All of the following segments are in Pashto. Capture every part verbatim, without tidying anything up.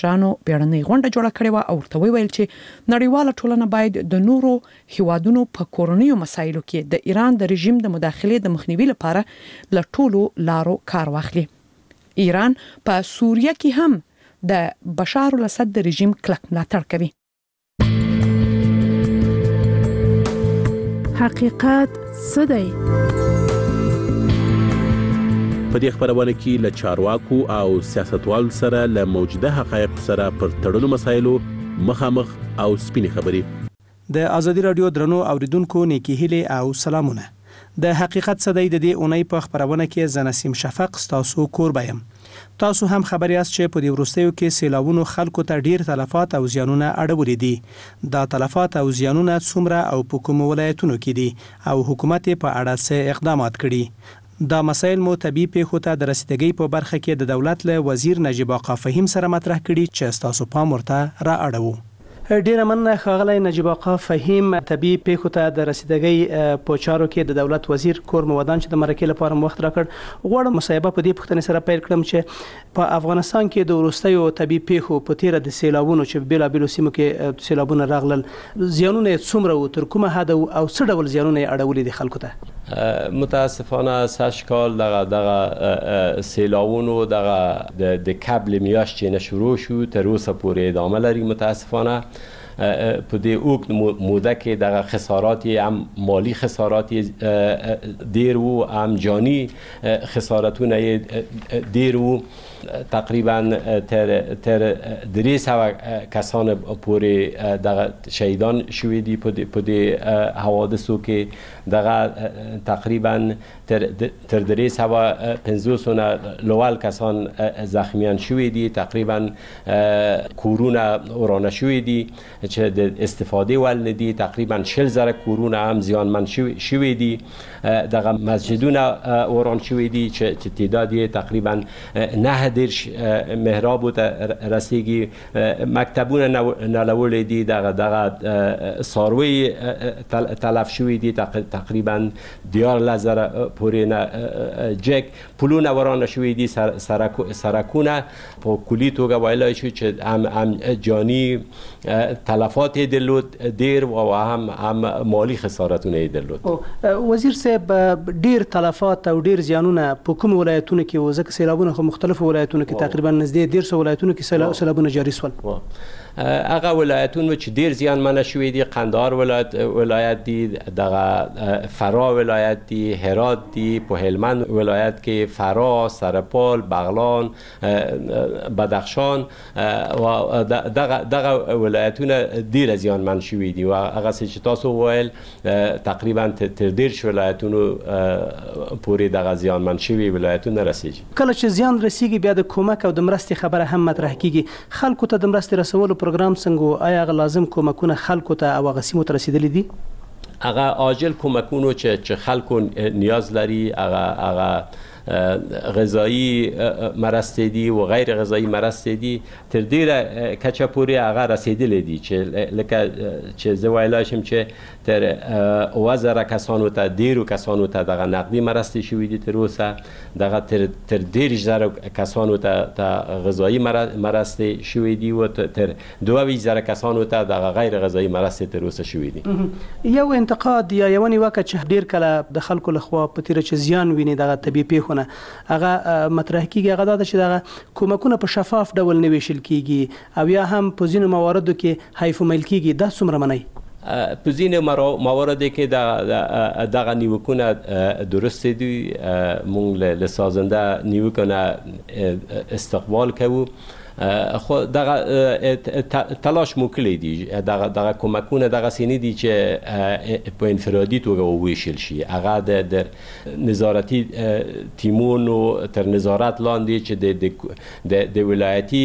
جانو بیړنۍ غونډه جوړه کړې و او ورته ویل چې نړیواله ټولنه باید د نورو هیوادونو په کورنیو مسایلو کې د ایران د رژیم د مداخلې د مخنیوي لپاره له ټولو لارو کار واخلي. ایران په سوریه کې هم د بشار الاسد د رژیم کلک ملاتړ کوي. حقیقت څه دی؟ په دې خبرونه کې له چارواکو او سیاستوالو سره له موجوده حقایق سره پر تړلو مسایلو مخامخ او سپینې خبرې. د ازادي رادیو درنو اوریدونکو نیکی هیله او سلامونه. د حقیقت څه دی د دې اونۍ په خبرونه کې ز نسیم شفق تاسو کور بیم. تاسو هم خبري یاست چې په دې وروستیو کې سیلاوونو خلکو ته ډیر تلفات او زیانونه اړولې دي. دا تلفات او زیانونه څومره او په کوم ولایتونو کې دي او حکومت په اړه څه اقدامات کړي؟ دا مسایل مو طبي پیښو ته د رسیدګۍ په برخه کې د دولت له وزیر نجیب آقا فهیم سره مطرح کړي چې تاسو پام ورته را اړوو. ډیره مننه ښاغلی نجیب آقا فهیم. طبي پیښو ته د رسیدګۍ په چارو کې د دولت وزیر کور مو ودان چې د مرکې لپاره مو وخت راکړ. غواړم مصاحبه په دې پوښتنې سره پیل کړم چې په افغانستان کې د وروستیو طبي پیښو په تیره د سیلابونو چې بېلابېلو سیمو کې سیلابونه راغلل زیانونه یې څومره وو، تر کومه حده او څه ډول زیانونه یې اړولي دي خلکو ته؟ متاسفانه سږ کال دغه دغه سیلابونو دغه د کبل میاشتې نه شروع شو تر اوسه پورې ادامه لري. متاسفانه په دې اوږد موده کې دغه خسارات هم مالی خسارات ډیر وو، هم جانی خسارتونه ډیر وو. تقریبا تر تر درې سوه کسان پورې دغه شهیدان شوي دي په دې حوادثو کې. دغه تقریبا تر تر درې سوه پنځوس نه لوړ کسان زخمیان شوي دي. تقریبا کورونه ورانه شوي دي چې د استفاده ول نه دي. تقریبا شل زره کورونه هم زیانمن شوي دي. دغه مسجدونه وران شوي دي چې تعداد یې تقریبا نه دیرش محراب ته رسیږي. مکتبونه نلولې دي. دغه دغه څاروي تلف شوي دي. تقریبا دیارلس زره پورې نه جک پلونه ورانه شوي دي. سرکونه په کلي توګه ویلای شو چې هم هم جانی تلفات درلود ډیر و هم هم مالی خسارتونه درلود. وزیر صاحب ډیر تلفات او ډیر زیانونه په کوم ولایتونو کې و؟ ځکه سیلابونه خو مختلفو ولایتونو کې تقریبا نږدې ډیر سو ولایتونو کې سیلابونه جاری شول. هغه ولایتونو چې ډیر زیانمن شوي دي قندهار ولایت ولایت دي، دغه فرا ولایت دي، هرات دي، په هلمند ولایت کې فرا، سرپال، بغلان، بدخشان و دغه دغه ولایتونه ډیر زیانمن شوي دي. و هغه چې تاسو ویل تقریبا تر ډیر ولایتونو پورې دغه زیانمن شوي ولایتونه رسیږي. کله چې زیان رسیږي بیا د کومک او د مرستې خبره هم مطرح کیږي. خلکو ته د مرستې رسولو پروګرام څنګه؟ آیا هغه لازم کومکونه خلکو ته او هغه سیمو ته رسیدلي دي؟ هغه عاجل کومکونو چې چې خلکو نیاز لري هغه هغه غذایی مرستې دي و غیر غذایی مرستې دي تر ډیره کچه پورې هغه رسیدلي دي چې لکه چې زه ویلای شم چې تر اوه زره کسانو ته ډیرو کسانو ته دغه نقدي مرستې شوي دي. تر اوسه دغه تر تر دېرش زره کسانو ته غذایی مرستې شوي دي و تر دوه ویشت زره کسانو ته دغه غیر غذایی مرستې تر اوسه شوي دي. یو انتقاد یا یو نیوکه چې ډیر کله د خلکو لخوا په تیره چې زیان ویني دغه طبي پیښو هغه مطرح کیږي هغه دا چې دغه کومکونه په شفاف ډول نه ویشل کیږي او یا هم په ځینو مواردو کې حیف مل کیږي. دا څومره منئ؟ په ځینو مواردو کې دغه نیوکونه درست دي. موږ له سازنده نیوکونه استقبال کوو. خو دغه تلاش مو کړی دي دغه دغه کومکونه دغه سینې دي چې په انفرادي توګه وویشل شي. هغه د نظارتي تیمونو تر نظارت لاندې چې د د ولایتي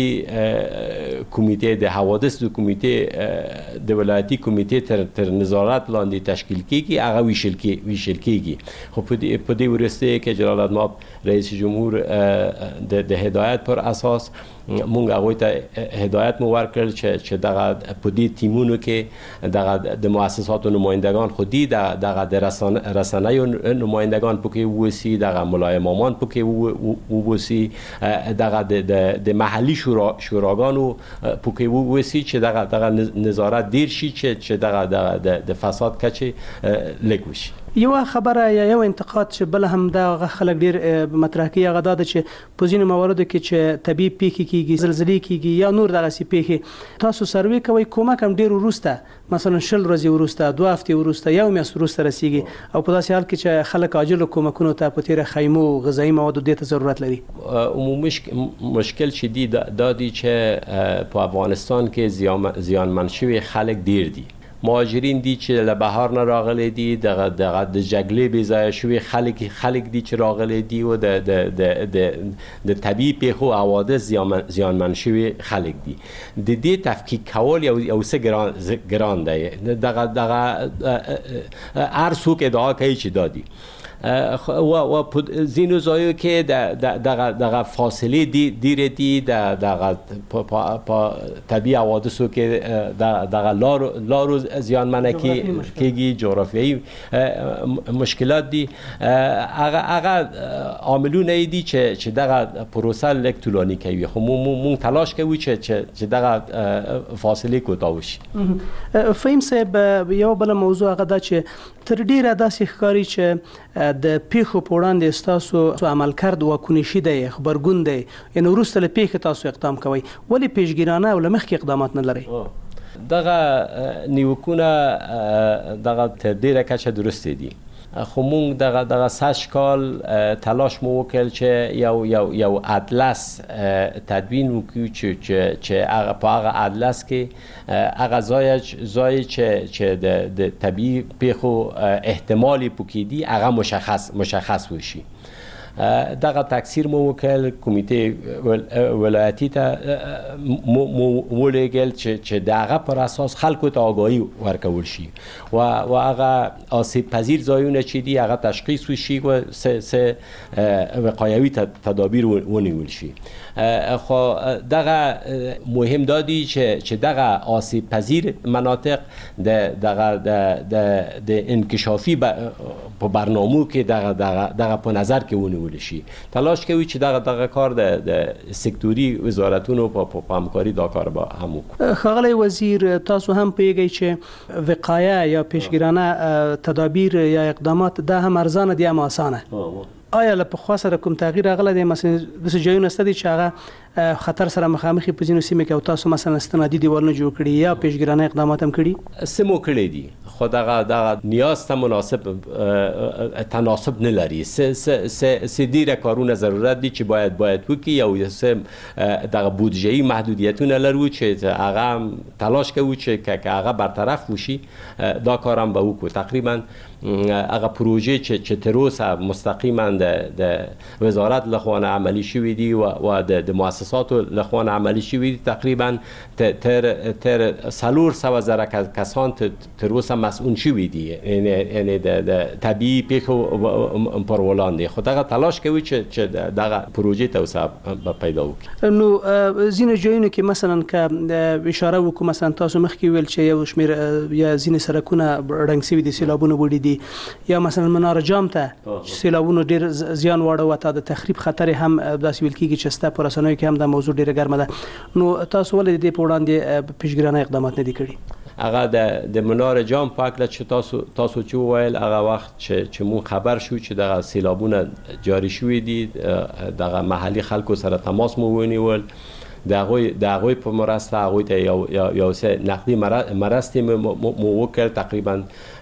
کمیټې د حوادث د کمیټې د ولایتي کمیټې تر تر نظارت لاندې تشکیل کیږي. هغه ویشل کی ویشل کیږي. خو په دې ورسته کې جلال آباد رئیس جمهور د هدایت پر اساس مونږ هغه ته هدایت مو ورکړل چې چې دغه په دې ټیمونو کې دغه د مؤسساتو نمائندگان خودی دغه د رسنیو نمائندگان پکې وسی دغه ملای امامان پکې ووسی دغه د محلي شورا شوراګانو پکې وسی چې دغه دغه نظارت دیر شي چې دغه د فساد کچې لږ وشي. یو خبره یا یو انتقاد چې بل هم د خلک ډیر مطرح کوي هغه دا چې په ځینو مواردو کې چې طبي پیښې کیږي زلزلې کیږي یا نور دغه سي پیښې تاسو سروې کوي کومه کم ډیر ورسته مثلا شل ورځې ورسته دوه هفتې ورسته یو میاشت ورسته رسیږي او په داسې حال کې چې خلک عاجل کومکونو ته په تیر خیمو غذایی موادو ته ضرورت لري. عمومي مشکل چې دی دا دی چې په افغانستان کې زیانمن شوي خلک ډیر دي. مهاجرین دي چې له بهار نه راغلي دي دغه دغه د جګړې بې ځایه شوي خلک خلک دي چې راغلي دي او د د د د د طبیعي پیښو حوادث زیانمن شوي خلک دي. د دې تفکیک کول یو یو څه ګران ګران دی. دغه دغه هر څوک ادعا کوي چې دا دي و و زینو زایو کې دغه دغه فاصله دی ډیر دي دغه په طبیعي حوادثو کې دغه لارو لارو زیانمنه کېږي جغرافیایي مشکلات دي. هغه هغه عاملونه دي چې چې دغه پروسه لږ طولانی کوي خو مونږ تلاش کوي چې چې دغه فاصله کوتاه وشي. فهم صاحب یو بل موضوع هغه دا چې تر ډیره داسې ښکاري چې د پیښو په وړاندې تاسو عمل کرد واکونی شي دی خبرګون دی یعنی وروسته له پیښې تاسو اقدام کوئ ولې پیشګیرانه او مخکې اقدامات نه لرئ؟ دغه نیوکونه دغه تر ډیره کچه درسته دي خو مونږ دغه دغه سږ کال تلاش مو وکړ چې یو یو یو اطلس تدوین وکړو چې چې هغه په هغه اطلس کې هغه ځای ځای چې چې د د طبیعي پیښو احتمالي پکې دي هغه مشخص مشخص وشي. دغه تکثیر مو وکړ کمیته ولایتي ته مو ولېږل چې دغه پر اساس خلکو ته آگاهی ورکول شي و و هغه آسیب پذیر ځایونه چې دي هغه تشخیص وشي و سه سه وقایوي تدابیر ونیول شي. خو دغه مهم دادی چې چې دغه آسیب پذیر مناطق د دغه د د انکشافي په برنامو کې دغه دغه دغه په نظر کې ونیول شي. تلاش کوي چې دغه دغه کار د سکتوري وزارتونو په همکاري دا کار به هم وکړي. ښاغلی وزیر تاسو هم پوهیږئ چې وقایه یا پیشګیرانه تدابیر یا اقدامات دا هم ارزانه دي هم اسانه. آیا له پخوا سره کوم تغییر راغلی دی مثلا داسې ځایونه شته دي چې هغه خطر سره مخامخ په ځینو سیمو کې او تاسو مثلا استنادي دیوالونه جوړ کړي یا پیشګیرانه اقدامات هم کړي؟ سمو کړي دي خو دغه دغه نیاز ته مناسب تناسب نه لري. سه ډیره کارونه ضرورت دي چې باید باید وکړي او سه دغه بودجه‌ای محدودیتونه لرو چې هغه تلاش کوي چې هغه برطرف وشي. دا کارم به وکړو. تقریبا هغه پروژه چې چې تر اوسه مستقیما د وزارت لخوا عملی شوی دي و د مؤسساتو لخوا عملی شوی دي تقریبا تر تر سلور سو زره کسان تر اوسه مسئول شوی دي یعنی د طبیعي پیښو پر وړاندې خو دغه تلاش کوي چې دغه پروژه توسعه پیدا وکړي. نو ځینې ځایونو کې مثلا که اشاره وکړو مثلا تاسو مخکې ویل چې یو شمېر یا ځینې سړکونه ړنګ شوي دي سیلابونه وړي دي یا مثلا منار جام ته سیلابونو ډیر زیان واړو ته د تخریب خطر هم داسې ویل کیږي چې ستا پر رسنیو کې هم د موضوع ډیره ګرمه ده. نو تاسو ولې د دې په وړاندې پیشګیرانه اقدامات نه دي کړي؟ هغه د د منار جام په اړه چې تاسو تاسو چې وویل هغه وخت چې چې مون خبر شو چې دغه سیلابونه جاری شوې دي دغه محلي خلکو سره تماس مو ونیول دغه دغه په مرسته هغه ته یو یو څه نقدي مرسته مو وکړ تقریبا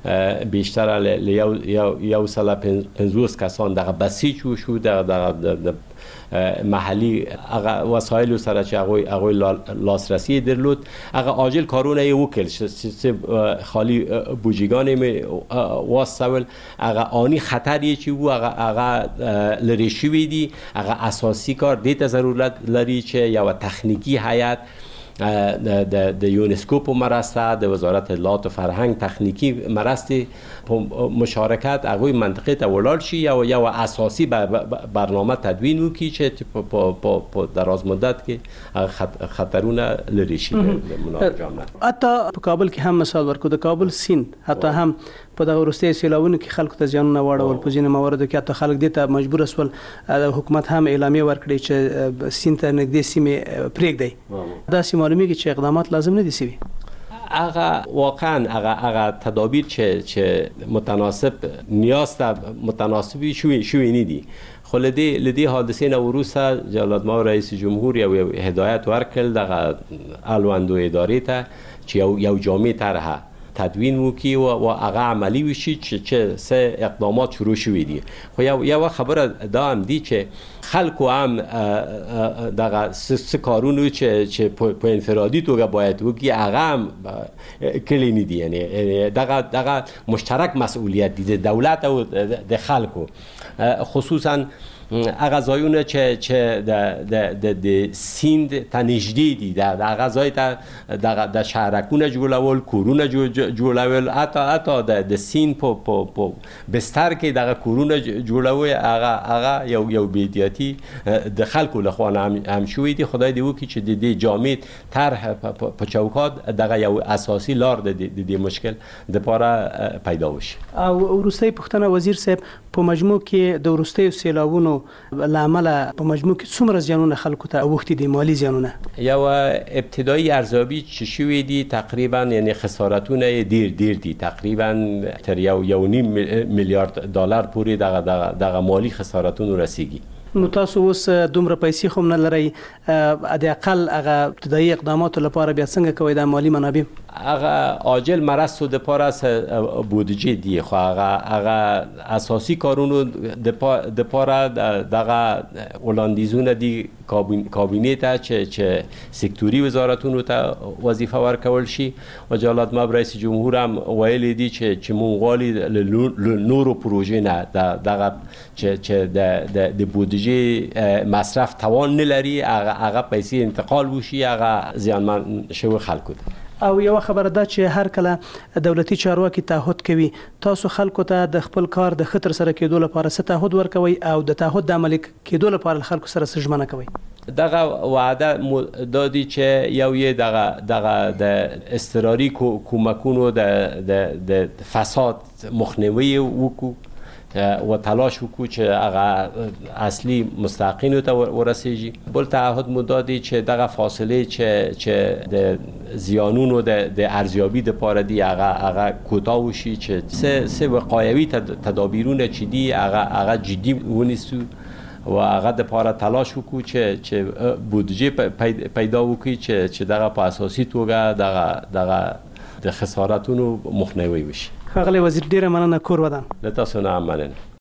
بیشتر له یو یو سال پنځوس کسان دغه بسیج شو دغه محلی هغه وسایل سره چې هغه هغه لاسرسی درلود هغه عاجل کارونه یې وکړ چې خالی بوجیګان می واسول هغه آنی خطری چې وو هغه هغه لری شوی دی هغه اساسی کار دې ته ضرورت لري چې یو تخنیکی هیئت د د یونسکو په مرسته د وزارت اطلاعات و فرهنګ تخنیکی مرسته په مشارکت هغه منطقه ته ولاړ شي یا یو اساسي برنامه تدوین وکړي چې په په دراز مدت کې خطرونه لري شي د منابع جامعه. حتی په کابل کې هم مثال ورکو، د کابل سیند حتی هم په دغه وروستي سیلاوونو کې خلکو ته زیانونه واړول، په ځینو مواردو کې حتی خلک دې ته مجبور شول حکومت هم اعلامیه ورکړي چې سیند ته نږدې سیمې پرېږدي. داسې معلومیږي چې اقدامات لازم نه دي سوي. هغه واقعا هغه هغه تدابیر چې چې متناسب نیاز ته متناسبی شوی شوی نه دي. خو لدی لدی حادثه نه وروسته جلال ما رئیس جمهور یو هدایت ورکړ دغه الوندو ادارې ته چې یو یو جامع طرحه تدوین وکي و هغه عملی وشي چې سه اقدامات شروع شوي دي. خو یو یو خبره دا هم دي چې خلکو هم دغه سه کارونو چې چې په انفرادي توګه باید وکي هغه هم کلی نه دي، یعنی دغه دغه مشترک مسئولیت دي د دولت او د خلکو، خصوصا هغه ځایونه چې چې د د د سیند ته نږدې دي، د هغه ځای ته د د شهرکونه جوړول، کورونه جوړول، حتی حتی د د سیند په په بستر کې دغه کورونه جوړول، هغه هغه یو یو بیدیاتی د خلکو له خوا هم شوی دي. خدای دې وکړي چې د دې جامع طرح په چوکات دغه یو اساسي لار د دې مشکل د پاره پیدا وشي. او وروستي پښتنه وزیر صاحب په مجموع کې د وروستي سیلاوونو لامل په مجموع کې څومره زیانونه خلکو ته اوښتي دي، مالی زیانونه؟ یو ابتدایي ارزیابي چې شوی دي تقریبا یعنی خسارتونه ډیر ډیر دي، تقریبا تر یو یو نیم میلیارد دلار پورې دغه دغه مالی خسارتونه رسیږي. نو تاسو اوس دومره پیسې خو نه لرئ، د اقل هغه ابتدایي اقداماتو لپاره بیا څنګه کوئ د مالی منابع؟ هغه عاجل مرستو د پاره بودجه دی، خو هغه هغه اساسي کارونو د پاره دغه وړاندیزونه دي کابینه ته چې چې سکتوري وزارتونو ته وظیفه ورکول شي. و جلال مب رئیس جمهور هم ویلي دي چې چې مونږ غواړو نورو پروژې نه دغه چې د د بودجه مصرف توان نه لري هغه پیسې انتقال وشي هغه زیانمن شوی خلکو ته. او یو خبره ده چې هر کله دولتي چارواکي تعهد کوي، تاسو خلکو ته د خپل کار د خطر سره کېدو لپاره څه تعهد ورکوي او د تعهد د عملي کېدو لپاره خلکو سره څه ژمنه کوي؟ دغه وعده دادی چې یو یې دغه دغه د اضطراري کومکونو د د فساد مخنیوي وکړو و تلاش وکړو چې هغه اصلي مستحقینو ته ورسیږي. بل تعهد مو دادی چې دغه فاصله چې چې د زیانونو د ارزیابی د پاره دی هغه هغه کوتاه وشي، چې سه سه وقایوي تدابیرونه چې دی هغه هغه جدي ونیسو و هغه د پاره تلاش وکړو چې چې بودجه پیدا وکړي چې چې دغه په اساسي توګه دغه دغه د خسارتونو مخنیوي وشي. ښاغلی وزیر ډیره مننه، کور ودان. له تاسو نه مننه.